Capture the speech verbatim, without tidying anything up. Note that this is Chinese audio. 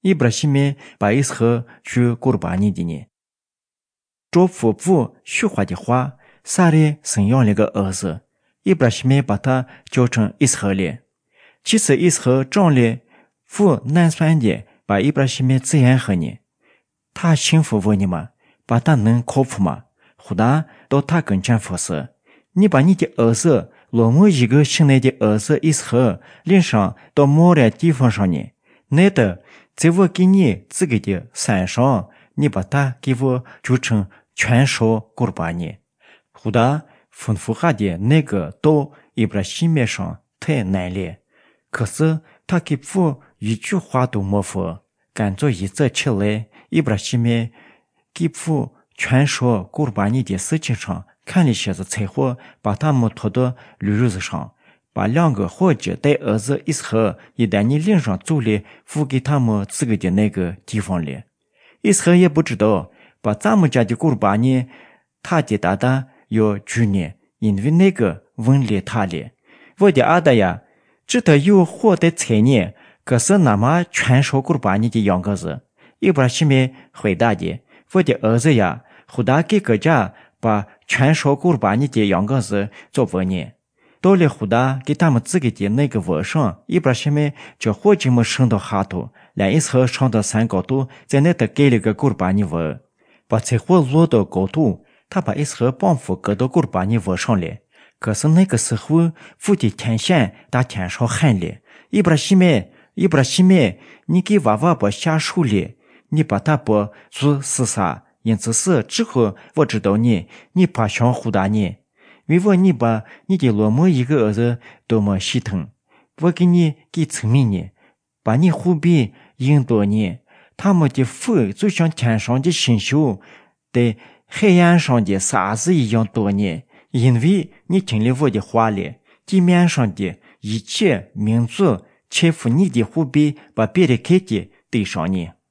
伊布拉希米把伊斯和去古尔巴尼的呢。这夫妇说话的话，萨利生养了个儿子，伊布拉希米把他叫成伊斯和了。其实伊斯和长了父难算的把伊布拉希米自然和呢。他幸福问你吗？把他能靠谱吗？胡达到他跟前服侍，你把你的儿子落某一个心内的儿子伊斯和脸上到某个地方上呢，那的在我给你自己的山上，你把它给我做成全烧古尔巴尼。胡达吩咐下的那个到伊布拉希米上太难了，可是他给父一句话都没说，干做一则起来，伊布拉希米给父全烧古尔巴尼的事情上看了些子柴火，把他们拖到驴肉子上，把两个伙计带儿子伊斯和一旦你领上走了，付给他们自己的那个地方了。伊斯和也不知道，把咱们家的古尔巴尼，他的大大要拘呢，因为那个问了他了。我的阿达呀，知道有火的菜呢，可是那么全烧古尔巴尼的样个子。伊布拉希米回答的，我的儿子呀，胡达给个家把全烧古尔巴尼的样个子做不呢。到了胡达给他们自己的那个窝上，伊布拉希米叫伙计们升到下头，连一车上到山高头，在那头盖了个古尔巴尼窝，把柴火落到高头，他把一车帮扶搁到古尔巴尼窝上来。可是那个时候，父的天线打天上喊了，伊布拉希米，伊布拉希米，你给娃娃把下手了，你把他把做死杀，因此是之后我知道你，你怕想胡达你。为我你把你的落寞一个儿子多么心疼，我给你给聪明呢，把你护庇引导你，他们的父就像天上的星宿，在海岸上的沙子一样多呢，因为你听了我的话了，地面上的一切民族切服你的护庇，把别的开的对上你。